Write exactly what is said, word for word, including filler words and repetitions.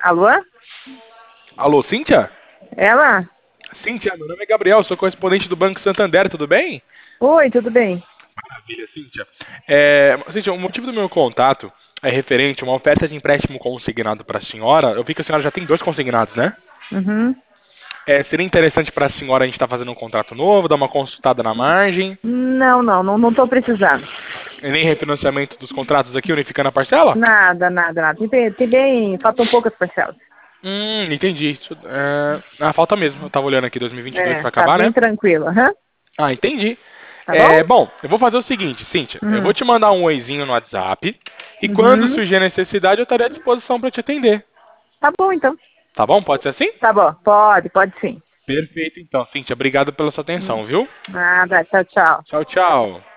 Alô? Alô, Cíntia? Ela? Cíntia, meu nome é Gabriel, sou correspondente do Banco Santander, tudo bem? Oi, tudo bem? Maravilha, Cíntia. É, Cíntia, o motivo do meu contato é referente a uma oferta de empréstimo consignado para a senhora. Eu vi que a senhora já tem dois consignados, né? Uhum. É, seria interessante para a senhora a gente estar fazendo um contrato novo, dar uma consultada na margem, Não, não, não, não tô precisando. e nem refinanciamento dos contratos aqui, unificando a parcela? Nada, nada, nada. Tem, bem, tem bem, faltam poucas parcelas. Hum, entendi. Isso, é... Ah, falta mesmo. Eu tava olhando aqui dois mil e vinte e dois É, para tá acabar, bem né? tranquilo, aham. Ah, entendi. Tá bom? É, bom, eu vou fazer o seguinte, Cíntia. Eu vou Hum. te mandar um oizinho no WhatsApp e quando Uhum. surgir a necessidade eu estarei à disposição para te atender. Tá bom, então. Tá bom? Pode ser assim? Tá bom, pode, pode sim. Perfeito, então. Cíntia, obrigado pela sua Hum. atenção, viu? Nada, tchau, tchau. Tchau, tchau.